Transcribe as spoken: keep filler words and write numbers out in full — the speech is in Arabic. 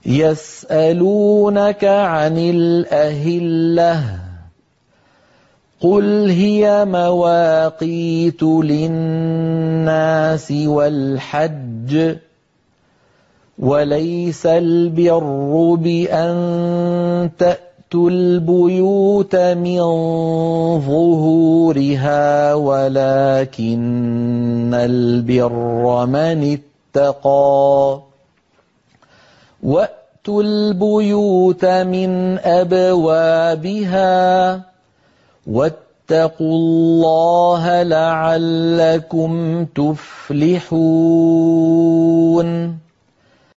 يسألونك عن الأهلة قل هي مواقيت للناس والحج وليس البر بأن تأتوا البيوت من ظهورها ولكن البر من اتقى وأتوا البيوت من أبوابها واتقوا الله لعلكم تفلحون